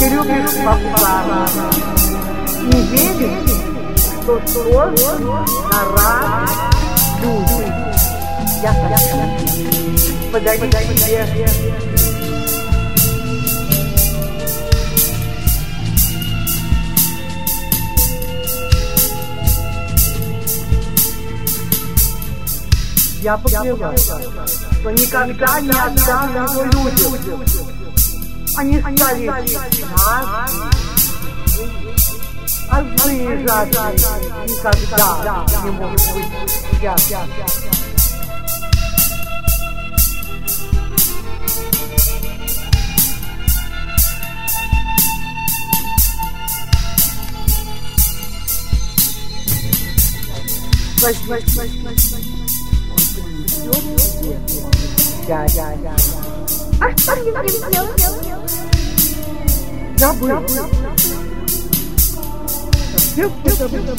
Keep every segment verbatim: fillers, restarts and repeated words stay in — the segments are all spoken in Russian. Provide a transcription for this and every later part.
Ты любишь попугая, не веришь, что сложно на раз будет. Я хочу подарить тебе я поклялась, что никогда не отдам его людям. Они стали нас, а выезжать никогда не может быть. Я, я, я. Возьми, возьми, возьми, возьми. Я, я, я, я. А что мне будем делать? Забыл. Совсем забыл.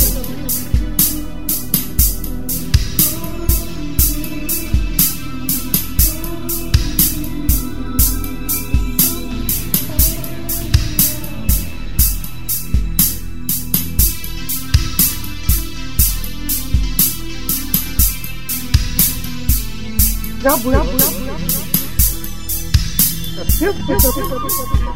Забыл. Совсем забыл.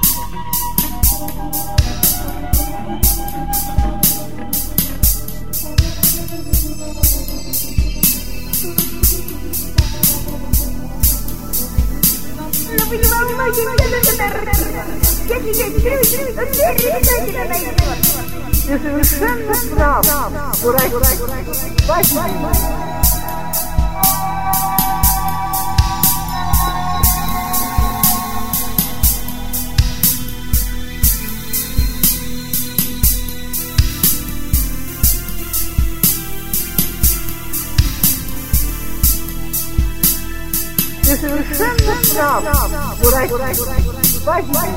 Ну вы не волнуйтесь, мне нужно я тебе обязательно найду. Ты совершенно прав, дурак. Возьми. Ты совершенно прав, дурак. Возьми.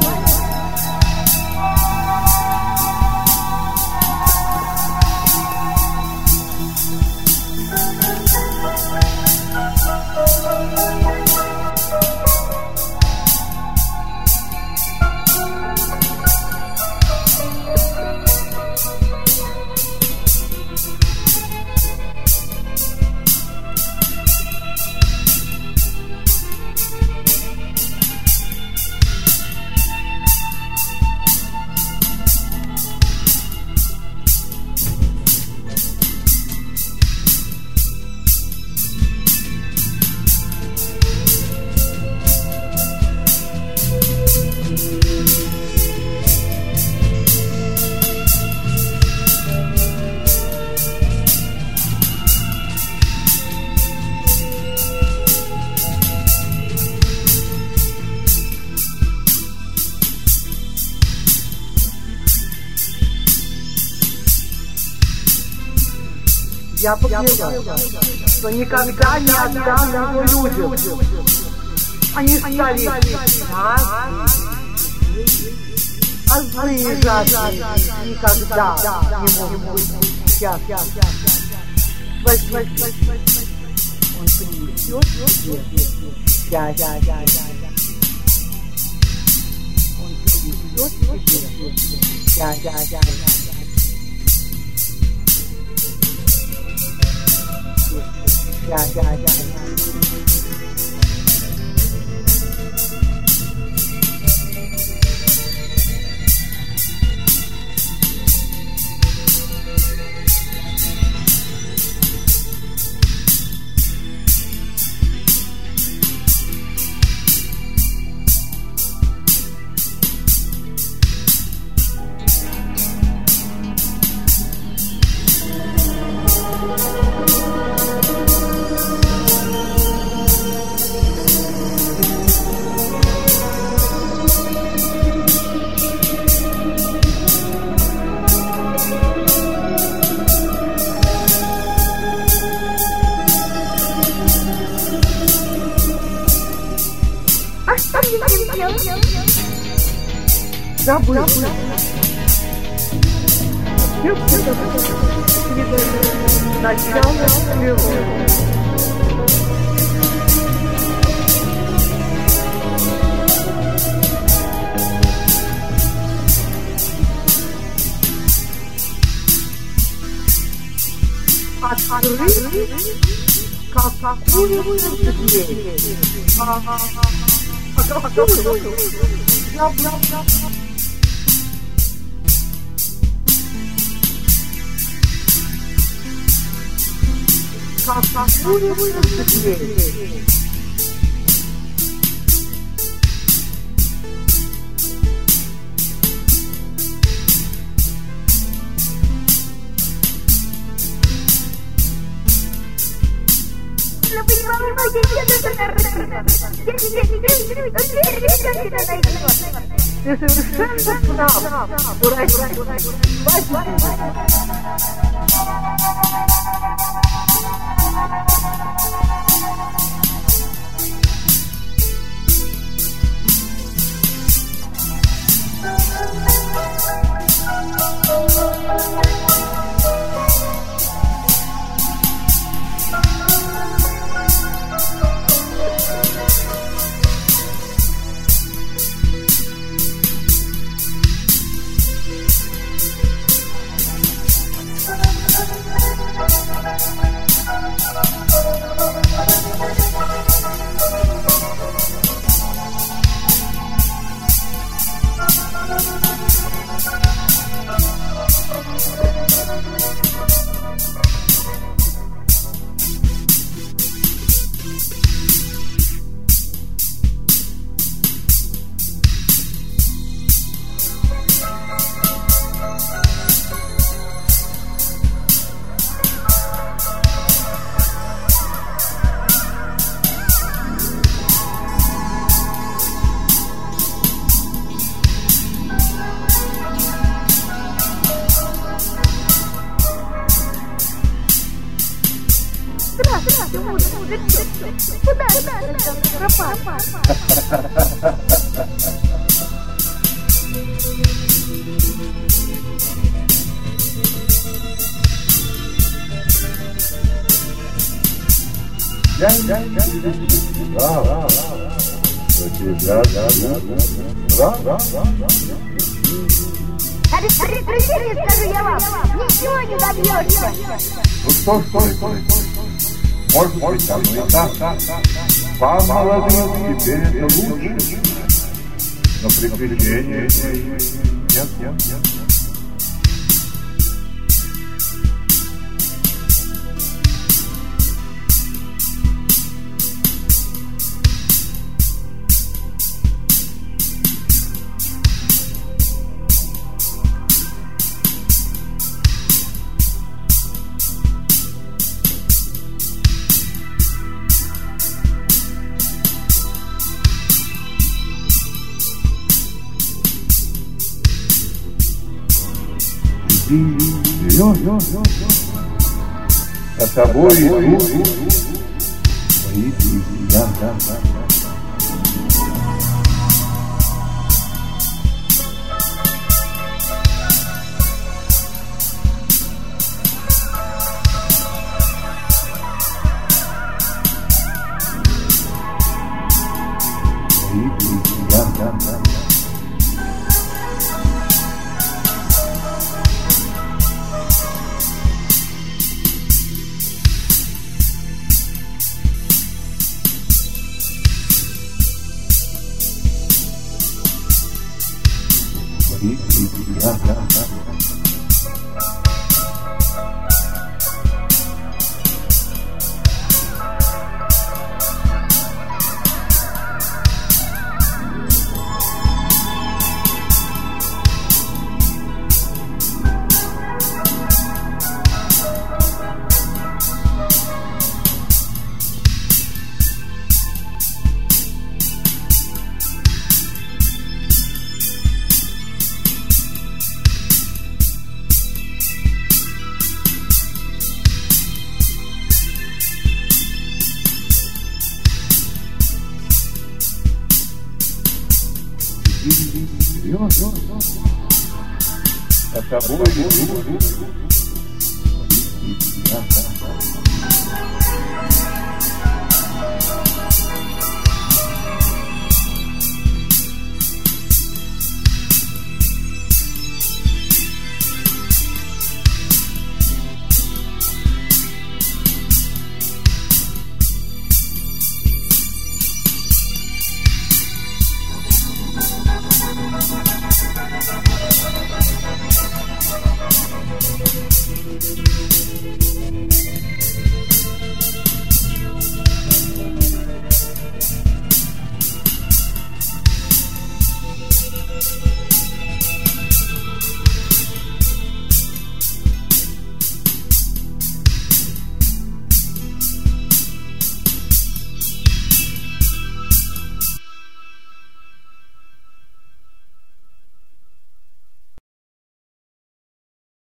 Я поклялась, что никогда не отдам его людям. Они стали нас, а выезжать никогда не могут быть. Я, я, я, возьми, возьми. Он принесет тебе. Я, я, я, я, я. Он принесет тебе. Я, я, я, я, я. Я, я, я, я. Забыл. Начало всего. открыть, как курица дверь. А какую? Я бла-бла-бла. Как курица дверь. Ты совершенно прав, дурачок. Куда ты пропал? Я, я, я, да, да, да, да, да, да, да, да. Решили, скажу я вам, ничего не добьешься. Ну что, что, что, может быть, оно и так. Вам, молодым, теперь это лучше. Но приключения нет, нет, нет. Вперед, за тобой идут мои друзья. Мои друзья. Да, да, да. За тобой идут.